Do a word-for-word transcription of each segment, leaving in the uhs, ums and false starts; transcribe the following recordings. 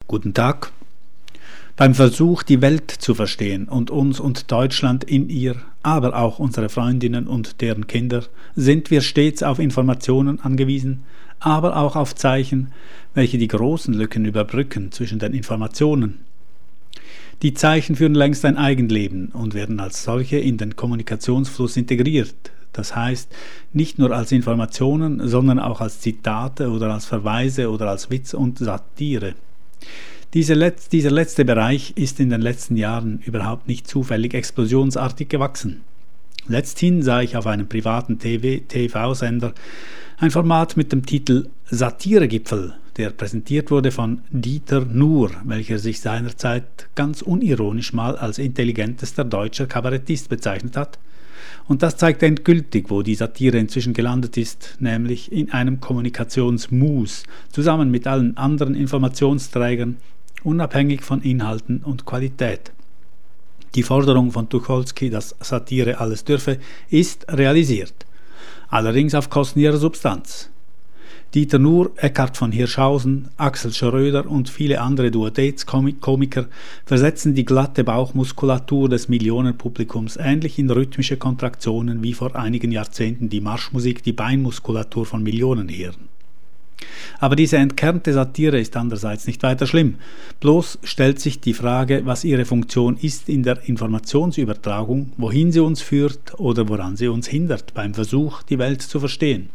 Guten Tag. Beim Versuch, die Welt zu verstehen und uns und Deutschland in ihr, aber auch unsere Freundinnen und deren Kinder, sind wir stets auf Informationen angewiesen, aber auch auf Zeichen, welche die großen Lücken überbrücken zwischen den Informationen. Die Zeichen führen längst ein Eigenleben und werden als solche in den Kommunikationsfluss integriert. Das heißt, nicht nur als Informationen, sondern auch als Zitate oder als Verweise oder als Witz und Satire. Diese Letz-, dieser letzte Bereich ist in den letzten Jahren überhaupt nicht zufällig explosionsartig gewachsen. Letzthin sah ich auf einem privaten T V-Sender ein Format mit dem Titel Satiregipfel, der präsentiert wurde von Dieter Nuhr, welcher sich seinerzeit ganz unironisch mal als intelligentester deutscher Kabarettist bezeichnet hat. Und das zeigt endgültig, wo die Satire inzwischen gelandet ist, nämlich in einem Kommunikationsmus, zusammen mit allen anderen Informationsträgern, unabhängig von Inhalten und Qualität. Die Forderung von Tucholsky, dass Satire alles dürfe, ist realisiert, allerdings auf Kosten ihrer Substanz. Dieter Nuhr, Eckhard von Hirschhausen, Axel Schröder und viele andere Duodez-Komiker versetzen die glatte Bauchmuskulatur des Millionenpublikums ähnlich in rhythmische Kontraktionen wie vor einigen Jahrzehnten die Marschmusik die Beinmuskulatur von Millionenheeren. Aber diese entkernte Satire ist andererseits nicht weiter schlimm. Bloß stellt sich die Frage, was ihre Funktion ist in der Informationsübertragung, wohin sie uns führt oder woran sie uns hindert beim Versuch, die Welt zu verstehen.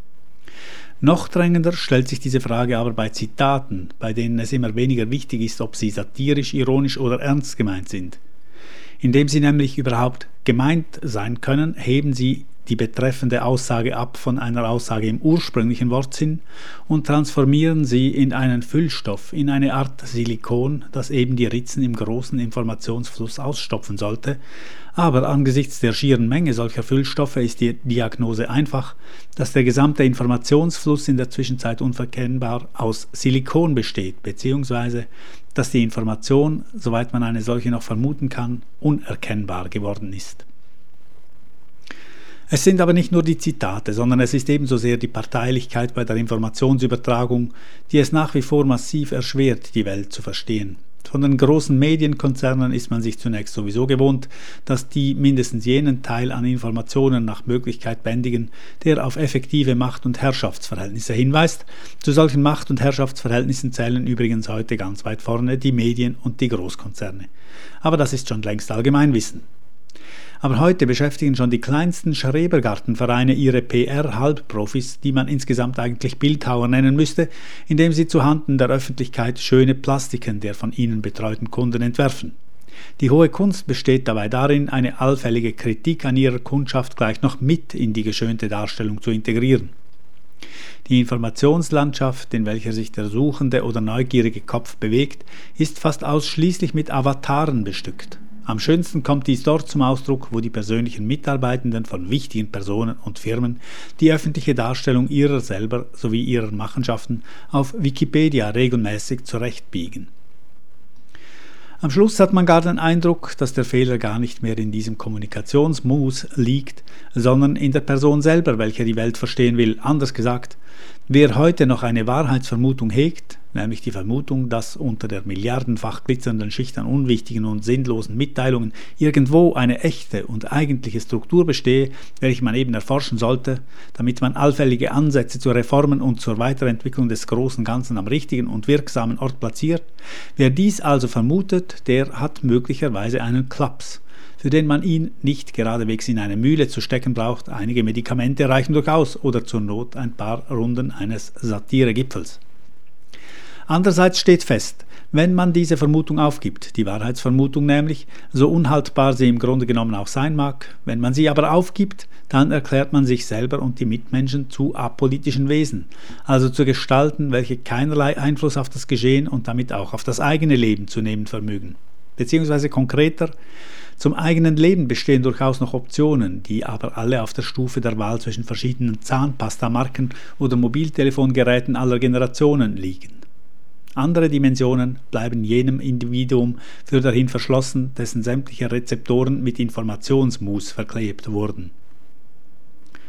Noch drängender stellt sich diese Frage aber bei Zitaten, bei denen es immer weniger wichtig ist, ob sie satirisch, ironisch oder ernst gemeint sind. Indem sie nämlich überhaupt gemeint sein können, heben sie die betreffende Aussage ab von einer Aussage im ursprünglichen Wortsinn und transformieren sie in einen Füllstoff, in eine Art Silikon, das eben die Ritzen im großen Informationsfluss ausstopfen sollte. Aber angesichts der schieren Menge solcher Füllstoffe ist die Diagnose einfach, dass der gesamte Informationsfluss in der Zwischenzeit unverkennbar aus Silikon besteht, beziehungsweise dass die Information, soweit man eine solche noch vermuten kann, unerkennbar geworden ist. Es sind aber nicht nur die Zitate, sondern es ist ebenso sehr die Parteilichkeit bei der Informationsübertragung, die es nach wie vor massiv erschwert, die Welt zu verstehen. Von den großen Medienkonzernen ist man sich zunächst sowieso gewohnt, dass die mindestens jenen Teil an Informationen nach Möglichkeit bändigen, der auf effektive Macht- und Herrschaftsverhältnisse hinweist. Zu solchen Macht- und Herrschaftsverhältnissen zählen übrigens heute ganz weit vorne die Medien und die Großkonzerne. Aber das ist schon längst Allgemeinwissen. Aber heute beschäftigen schon die kleinsten Schrebergartenvereine ihre P R-Halbprofis, die man insgesamt eigentlich Bildhauer nennen müsste, indem sie zuhanden der Öffentlichkeit schöne Plastiken der von ihnen betreuten Kunden entwerfen. Die hohe Kunst besteht dabei darin, eine allfällige Kritik an ihrer Kundschaft gleich noch mit in die geschönte Darstellung zu integrieren. Die Informationslandschaft, in welcher sich der suchende oder neugierige Kopf bewegt, ist fast ausschließlich mit Avataren bestückt. Am schönsten kommt dies dort zum Ausdruck, wo die persönlichen Mitarbeitenden von wichtigen Personen und Firmen die öffentliche Darstellung ihrer selber sowie ihrer Machenschaften auf Wikipedia regelmäßig zurechtbiegen. Am Schluss hat man gar den Eindruck, dass der Fehler gar nicht mehr in diesem Kommunikationsmus liegt, sondern in der Person selber, welche die Welt verstehen will. Anders gesagt, wer heute noch eine Wahrheitsvermutung hegt, nämlich die Vermutung, dass unter der milliardenfach glitzernden Schicht an unwichtigen und sinnlosen Mitteilungen irgendwo eine echte und eigentliche Struktur bestehe, welche man eben erforschen sollte, damit man allfällige Ansätze zu Reformen und zur Weiterentwicklung des großen Ganzen am richtigen und wirksamen Ort platziert. Wer dies also vermutet, der hat möglicherweise einen Klaps, für den man ihn nicht geradewegs in eine Mühle zu stecken braucht. Einige Medikamente reichen durchaus oder zur Not ein paar Runden eines Satiregipfels. Andererseits steht fest, wenn man diese Vermutung aufgibt, die Wahrheitsvermutung nämlich, so unhaltbar sie im Grunde genommen auch sein mag, wenn man sie aber aufgibt, dann erklärt man sich selber und die Mitmenschen zu apolitischen Wesen, also zu Gestalten, welche keinerlei Einfluss auf das Geschehen und damit auch auf das eigene Leben zu nehmen vermögen. Beziehungsweise konkreter, zum eigenen Leben bestehen durchaus noch Optionen, die aber alle auf der Stufe der Wahl zwischen verschiedenen Zahnpastamarken oder Mobiltelefongeräten aller Generationen liegen. Andere Dimensionen bleiben jenem Individuum für dahin verschlossen, dessen sämtliche Rezeptoren mit Informationsmus verklebt wurden.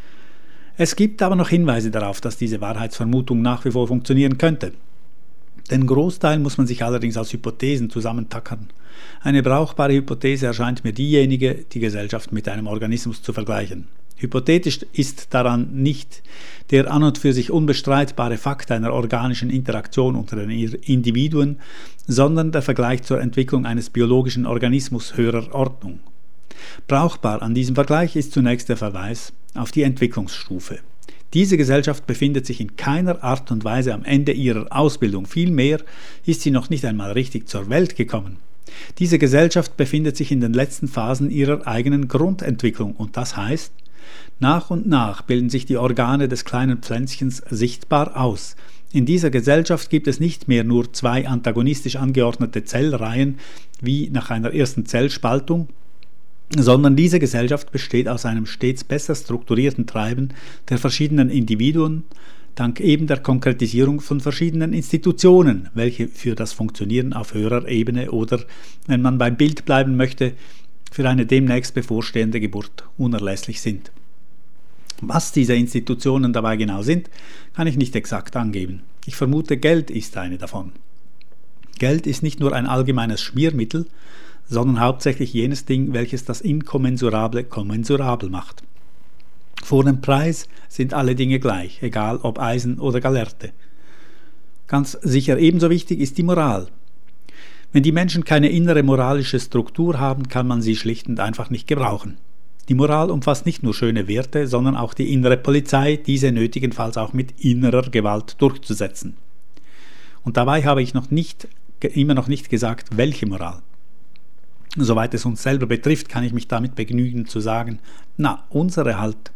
Es gibt aber noch Hinweise darauf, dass diese Wahrheitsvermutung nach wie vor funktionieren könnte. Den Großteil muss man sich allerdings aus Hypothesen zusammentackern. Eine brauchbare Hypothese erscheint mir diejenige, die Gesellschaft mit einem Organismus zu vergleichen. Hypothetisch ist daran nicht der an und für sich unbestreitbare Fakt einer organischen Interaktion unter den Individuen, sondern der Vergleich zur Entwicklung eines biologischen Organismus höherer Ordnung. Brauchbar an diesem Vergleich ist zunächst der Verweis auf die Entwicklungsstufe. Diese Gesellschaft befindet sich in keiner Art und Weise am Ende ihrer Ausbildung, vielmehr ist sie noch nicht einmal richtig zur Welt gekommen. Diese Gesellschaft befindet sich in den letzten Phasen ihrer eigenen Grundentwicklung und das heißt, nach und nach bilden sich die Organe des kleinen Pflänzchens sichtbar aus. In dieser Gesellschaft gibt es nicht mehr nur zwei antagonistisch angeordnete Zellreihen wie nach einer ersten Zellspaltung, sondern diese Gesellschaft besteht aus einem stets besser strukturierten Treiben der verschiedenen Individuen, dank eben der Konkretisierung von verschiedenen Institutionen, welche für das Funktionieren auf höherer Ebene oder, wenn man beim Bild bleiben möchte, für eine demnächst bevorstehende Geburt unerlässlich sind. Was diese Institutionen dabei genau sind, kann ich nicht exakt angeben. Ich vermute, Geld ist eine davon. Geld ist nicht nur ein allgemeines Schmiermittel, sondern hauptsächlich jenes Ding, welches das Inkommensurable kommensurabel macht. Vor dem Preis sind alle Dinge gleich, egal ob Eisen oder Gallerte. Ganz sicher ebenso wichtig ist die Moral. Wenn die Menschen keine innere moralische Struktur haben, kann man sie schlicht und einfach nicht gebrauchen. Die Moral umfasst nicht nur schöne Werte, sondern auch die innere Polizei, diese nötigenfalls auch mit innerer Gewalt durchzusetzen. Und dabei habe ich noch nicht, immer noch nicht gesagt, welche Moral. Soweit es uns selber betrifft, kann ich mich damit begnügen zu sagen, na, unsere halt.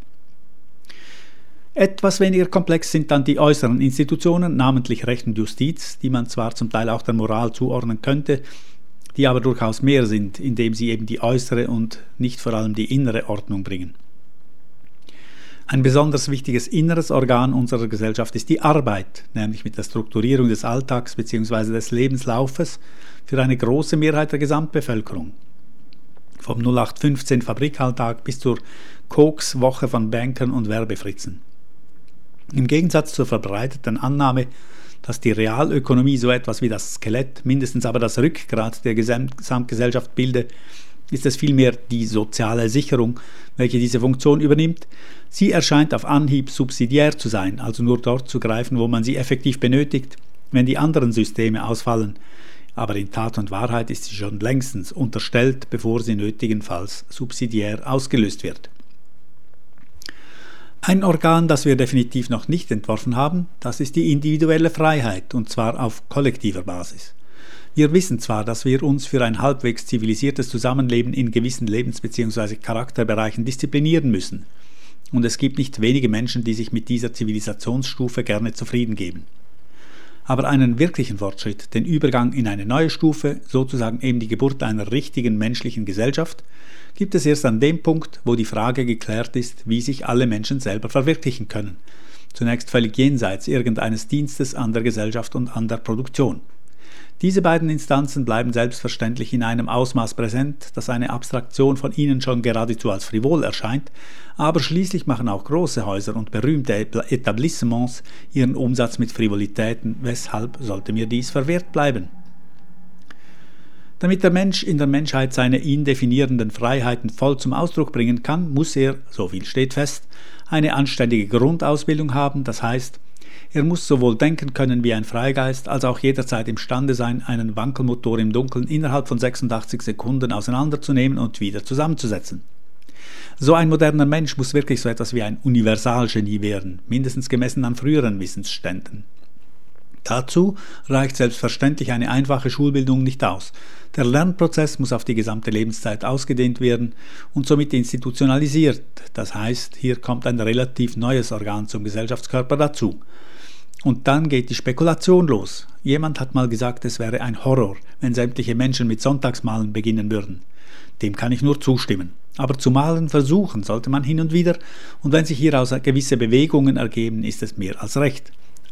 Etwas weniger komplex sind dann die äußeren Institutionen, namentlich Recht und Justiz, die man zwar zum Teil auch der Moral zuordnen könnte, die aber durchaus mehr sind, indem sie eben die äußere und nicht vor allem die innere Ordnung bringen. Ein besonders wichtiges inneres Organ unserer Gesellschaft ist die Arbeit, nämlich mit der Strukturierung des Alltags bzw. des Lebenslaufes für eine große Mehrheit der Gesamtbevölkerung. Vom null acht fünfzehn Fabrikalltag bis zur Koks-Woche von Bankern und Werbefritzen. Im Gegensatz zur verbreiteten Annahme, dass die Realökonomie so etwas wie das Skelett, mindestens aber das Rückgrat der Gesamtgesellschaft bilde, ist es vielmehr die soziale Sicherung, welche diese Funktion übernimmt. Sie erscheint auf Anhieb subsidiär zu sein, also nur dort zu greifen, wo man sie effektiv benötigt, wenn die anderen Systeme ausfallen. Aber in Tat und Wahrheit ist sie schon längstens unterstellt, bevor sie nötigenfalls subsidiär ausgelöst wird. Ein Organ, das wir definitiv noch nicht entworfen haben, das ist die individuelle Freiheit, und zwar auf kollektiver Basis. Wir wissen zwar, dass wir uns für ein halbwegs zivilisiertes Zusammenleben in gewissen Lebens- bzw. Charakterbereichen disziplinieren müssen, und es gibt nicht wenige Menschen, die sich mit dieser Zivilisationsstufe gerne zufrieden geben. Aber einen wirklichen Fortschritt, den Übergang in eine neue Stufe, sozusagen eben die Geburt einer richtigen menschlichen Gesellschaft, gibt es erst an dem Punkt, wo die Frage geklärt ist, wie sich alle Menschen selber verwirklichen können, zunächst völlig jenseits irgendeines Dienstes an der Gesellschaft und an der Produktion. Diese beiden Instanzen bleiben selbstverständlich in einem Ausmaß präsent, dass eine Abstraktion von ihnen schon geradezu als frivol erscheint, aber schließlich machen auch große Häuser und berühmte Etablissements ihren Umsatz mit Frivolitäten, weshalb sollte mir dies verwehrt bleiben? Damit der Mensch in der Menschheit seine ihn definierenden Freiheiten voll zum Ausdruck bringen kann, muss er, so viel steht fest, eine anständige Grundausbildung haben, das heißt, er muss sowohl denken können wie ein Freigeist, als auch jederzeit imstande sein, einen Wankelmotor im Dunkeln innerhalb von sechsundachtzig Sekunden auseinanderzunehmen und wieder zusammenzusetzen. So ein moderner Mensch muss wirklich so etwas wie ein Universalgenie werden, mindestens gemessen an früheren Wissensständen. Dazu reicht selbstverständlich eine einfache Schulbildung nicht aus. Der Lernprozess muss auf die gesamte Lebenszeit ausgedehnt werden und somit institutionalisiert. Das heißt, hier kommt ein relativ neues Organ zum Gesellschaftskörper dazu. Und dann geht die Spekulation los. Jemand hat mal gesagt, es wäre ein Horror, wenn sämtliche Menschen mit Sonntagsmalen beginnen würden. Dem kann ich nur zustimmen. Aber zu malen versuchen sollte man hin und wieder, und wenn sich hieraus gewisse Bewegungen ergeben, ist es mehr als recht.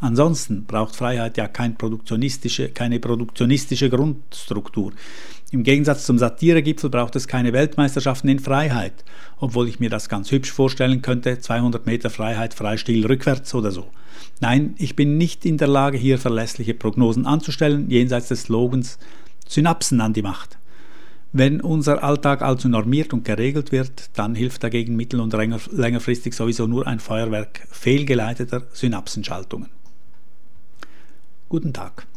Ansonsten braucht Freiheit ja kein produktionistische, keine produktionistische Grundstruktur. Im Gegensatz zum Satiregipfel braucht es keine Weltmeisterschaften in Freiheit, obwohl ich mir das ganz hübsch vorstellen könnte, zweihundert Meter Freiheit, Freistil rückwärts oder so. Nein, ich bin nicht in der Lage, hier verlässliche Prognosen anzustellen, jenseits des Slogans Synapsen an die Macht. Wenn unser Alltag also normiert und geregelt wird, dann hilft dagegen mittel- und längerfristig sowieso nur ein Feuerwerk fehlgeleiteter Synapsenschaltungen. Guten Tag.